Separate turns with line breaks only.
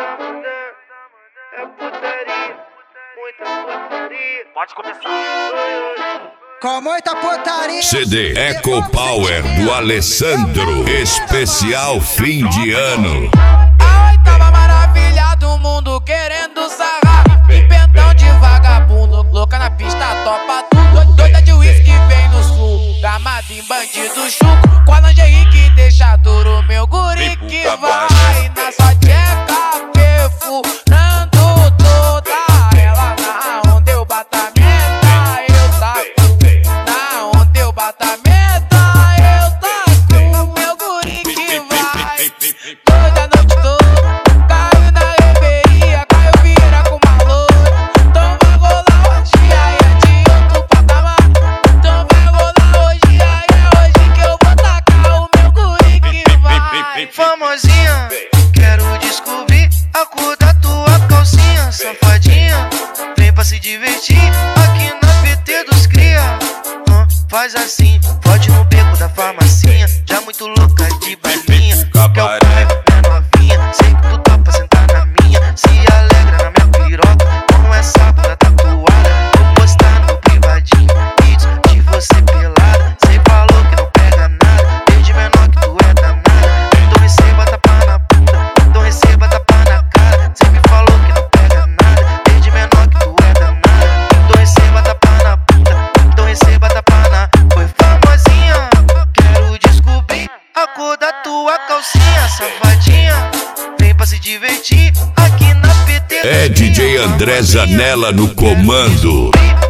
É putaria, muita putaria.
Pode começar.
Com muita putaria.
CD Eco Power do Alessandro, especial fim de ano.
A oitava maravilha do mundo querendo sarrar. Pimpentão de vagabundo, louca na pista, topa tudo. Doida de uísque vem no sul, gamada em bandido chuco. Com a lingerie que deixa duro, meu guri que vai na sua tcheca, perfurando toda ela. Na onde eu bato a meta, eu taco. Na onde eu bato a meta, eu taco. Meu guri que vai toda a noite toda. Caiu na reveria, caiu vira com uma loura. Então vai rolar hoje, aí é de outro patamar. Então vai rolar hoje, aí é hoje que eu vou tacar o meu guri que vai.
Famosinha, quero descobrir a cor da tua calcinha. Safadinha, vem pra se divertir aqui na PT dos cria. Faz assim, pode no beco da farmacinha. Já muito louca de balinha. Quer o carro, minha novinha. Sei que tu topa sentar na minha. Se alegra na minha piroca. Como essa bunda tatuada. Vou postar no privadinho vídeos de você pelada. Cê falou que não pega nada, desde menor que tu é danada. Então receba tapa na bunda, então receba tapa na cara. Cê me falou que não pega nada, desde menor que tu é danada. Então receba tapa na bunda, então receba tapa na. Foi famosinha, quero descobrir a cor da tua calcinha. Safadinha, vem pra se divertir aqui na PT.
É DJ André Zanella no comando.